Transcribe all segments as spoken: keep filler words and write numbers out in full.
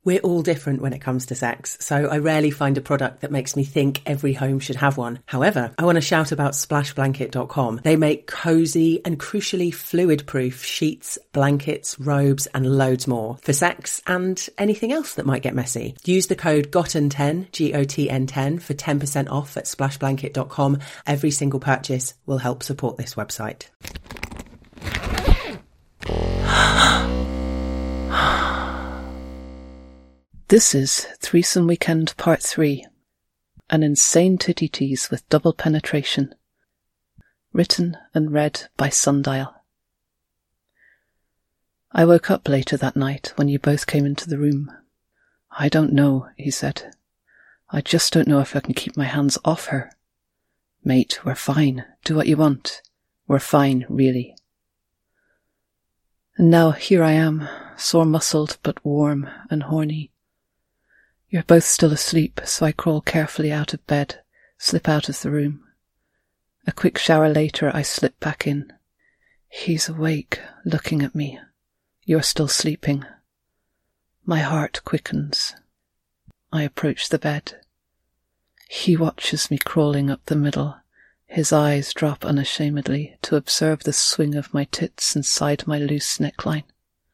We're all different when it comes to sex, so I rarely find a product that makes me think every home should have one. However, I want to shout about splash blanket dot com. They make cosy and crucially fluid-proof sheets, blankets, robes, and loads more for sex and anything else that might get messy. Use the code GOTTEN ten, G O T N ten, for ten percent off at splash blanket dot com. Every single purchase will help support this website. This is Threesome Weekend Part three, an insane titty tease with double penetration. Written and read by Sundial. I woke up later that night when you both came into the room. I don't know, he said. I just don't know if I can keep my hands off her. Mate, we're fine. Do what you want. We're fine, really. And now here I am, sore-muscled but warm and horny. You're both still asleep, so I crawl carefully out of bed, slip out of the room. A quick shower later, I slip back in. He's awake, looking at me. You're still sleeping. My heart quickens. I approach the bed. He watches me crawling up the middle. His eyes drop unashamedly to observe the swing of my tits inside my loose neckline.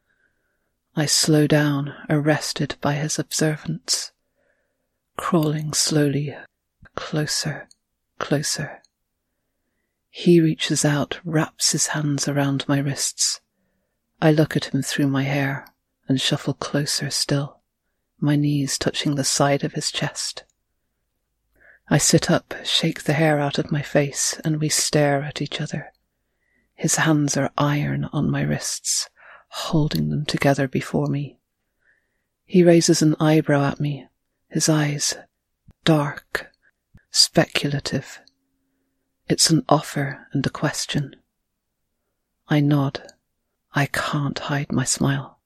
I slow down, arrested by his observance, crawling slowly, closer, closer. He reaches out, wraps his hands around my wrists. I look at him through my hair and shuffle closer still, my knees touching the side of his chest. I sit up, shake the hair out of my face, and we stare at each other. His hands are iron on my wrists, holding them together before me. He raises an eyebrow at me, his eyes dark, speculative. It's an offer and a question. I nod. I can't hide my smile.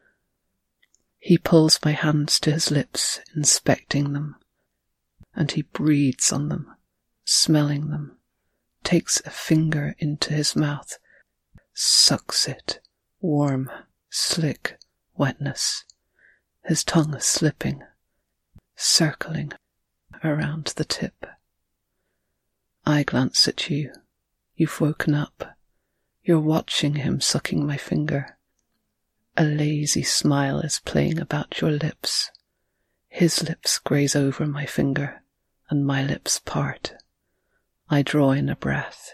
He pulls my hands to his lips, inspecting them, and he breathes on them, smelling them, takes a finger into his mouth, sucks it. Warm, slick wetness, his tongue slipping, circling around the tip. I glance at you. You've woken up. You're watching him sucking my finger. A lazy smile is playing about your lips. His lips graze over my finger, and my lips part. I draw in a breath.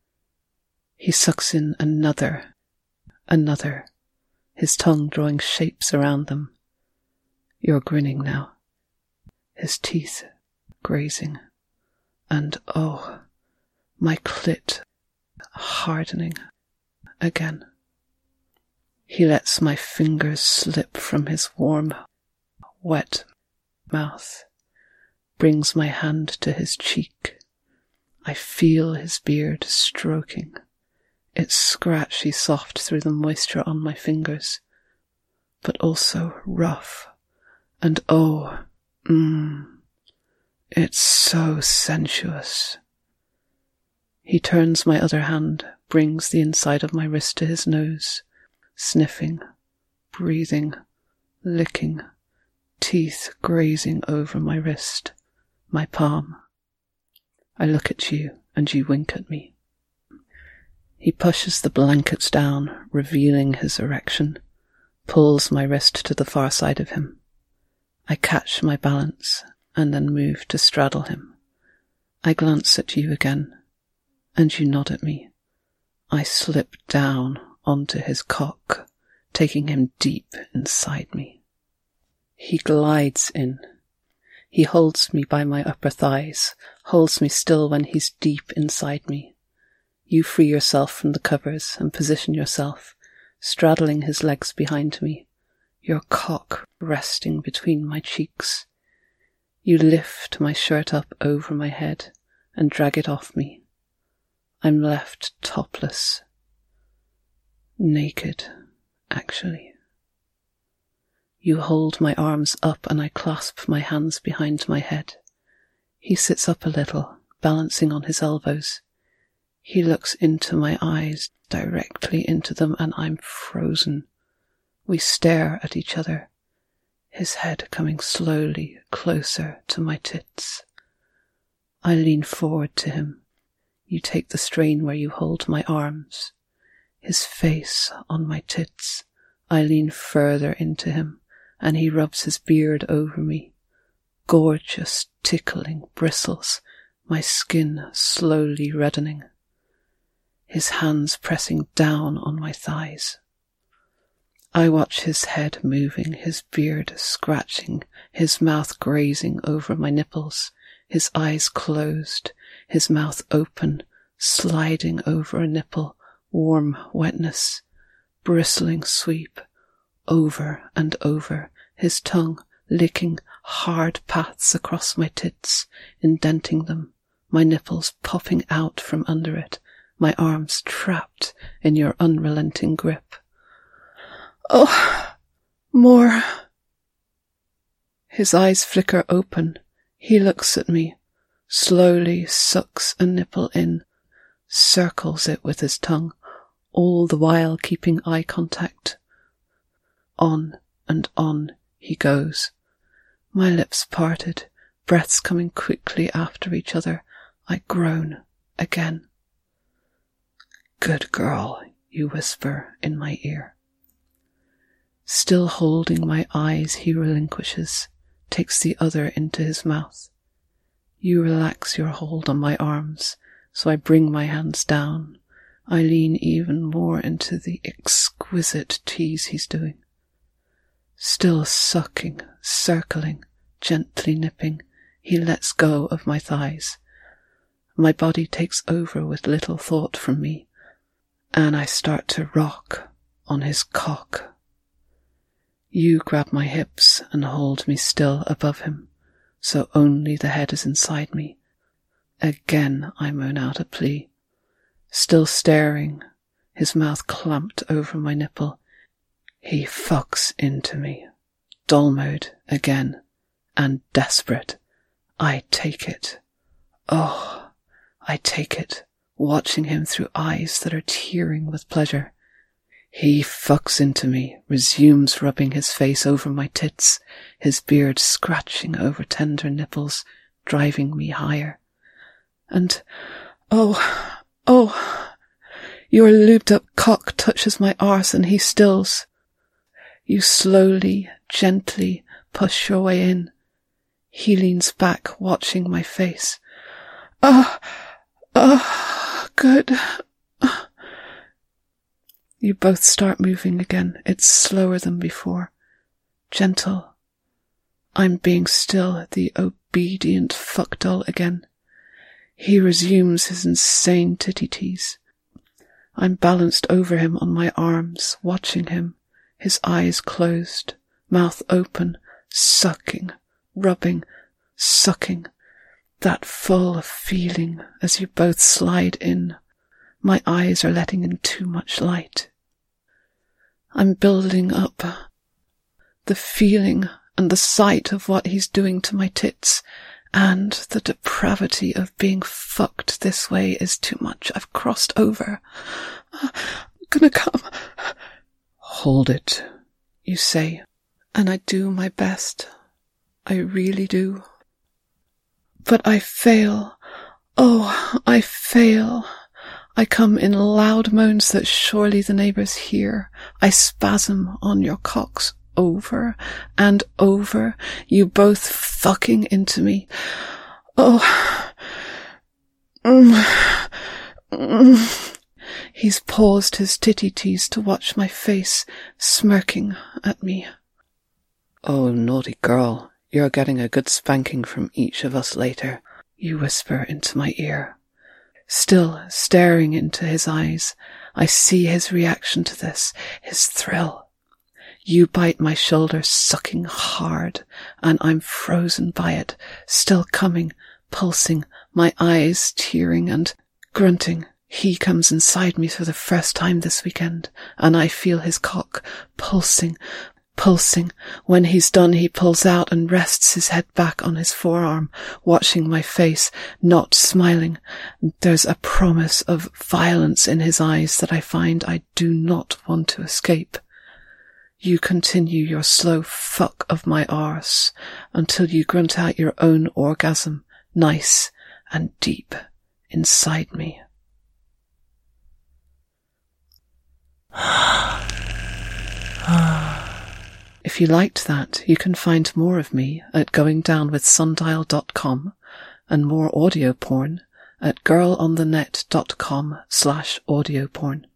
He sucks in another Another, his tongue drawing shapes around them. You're grinning now, his teeth grazing, and oh, my clit hardening again. He lets my fingers slip from his warm, wet mouth, brings my hand to his cheek. I feel his beard stroking. It's scratchy soft through the moisture on my fingers, but also rough, and oh, mmm, it's so sensuous. He turns my other hand, brings the inside of my wrist to his nose, sniffing, breathing, licking, teeth grazing over my wrist, my palm. I look at you, and you wink at me. He pushes the blankets down, revealing his erection, pulls my wrist to the far side of him. I catch my balance, and then move to straddle him. I glance at you again, and you nod at me. I slip down onto his cock, taking him deep inside me. He glides in. He holds me by my upper thighs, holds me still when he's deep inside me. You free yourself from the covers and position yourself, straddling his legs behind me, your cock resting between my cheeks. You lift my shirt up over my head and drag it off me. I'm left topless. Naked, actually. You hold my arms up and I clasp my hands behind my head. He sits up a little, balancing on his elbows. He looks into my eyes, directly into them, and I'm frozen. We stare at each other. his head coming slowly closer to my tits. I lean forward to him. You take the strain where you hold my arms. His face on my tits. I lean further into him, and he rubs his beard over me. Gorgeous, tickling bristles, my skin slowly reddening. His hands pressing down on my thighs. I watch his head moving, his beard scratching, his mouth grazing over my nipples, his eyes closed, his mouth open, sliding over a nipple, warm wetness, bristling sweep, over and over, his tongue licking hard paths across my tits, indenting them, my nipples popping out from under it, my arms trapped in your unrelenting grip. Oh, more. His eyes flicker open. He looks at me, slowly sucks a nipple in, circles it with his tongue, all the while keeping eye contact. On and on he goes. My lips parted, breaths coming quickly after each other. I groan again. Good girl, you whisper in my ear. Still holding my eyes, he relinquishes, takes the other into his mouth. You relax your hold on my arms, so I bring my hands down. I lean even more into the exquisite tease he's doing. Still sucking, circling, gently nipping, he lets go of my thighs. My body takes over with little thought from me, and I start to rock on his cock. You grab my hips and hold me still above him, so only the head is inside me. Again I moan out a plea. Still staring, his mouth clamped over my nipple, he fucks into me. Doll mode again, and desperate. I take it. Oh, I take it, watching him through eyes that are tearing with pleasure. He fucks into me, resumes rubbing his face over my tits, his beard scratching over tender nipples, driving me higher. And, oh, oh, your lubed-up cock touches my arse and he stills. You slowly, gently push your way in. He leans back, watching my face. Ah, ah, good. You both start moving again. It's slower than before. Gentle. I'm being still, the obedient fuckdoll again. He resumes his insane titty tease. I'm balanced over him on my arms, watching him, his eyes closed, mouth open, sucking, rubbing, sucking, that full feeling as you both slide in. My eyes are letting in too much light. I'm building up. The feeling and the sight of what he's doing to my tits, and the depravity of being fucked this way is too much. I've crossed over. I'm gonna come. Hold it, you say, and I do my best. I really do. But I fail. Oh, I fail. I come in loud moans that surely the neighbours hear. I spasm on your cocks over and over, you both fucking into me. Oh. Mm. Mm. He's paused his titty tease to watch my face, smirking at me. Oh, naughty girl, you're getting a good spanking from each of us later, you whisper into my ear. Still staring into his eyes, I see his reaction to this, his thrill. You bite my shoulder, sucking hard, and I'm frozen by it, still coming, pulsing, my eyes tearing and grunting. He comes inside me for the first time this weekend, and I feel his cock pulsing, pulsing. When he's done, he pulls out and rests his head back on his forearm, watching my face, not smiling. There's a promise of violence in his eyes that I find I do not want to escape. You continue your slow fuck of my arse until you grunt out your own orgasm, nice and deep inside me. If you liked that, you can find more of me at going down with sundial dot com and more audio porn at girl on the net dot com slash audio porn.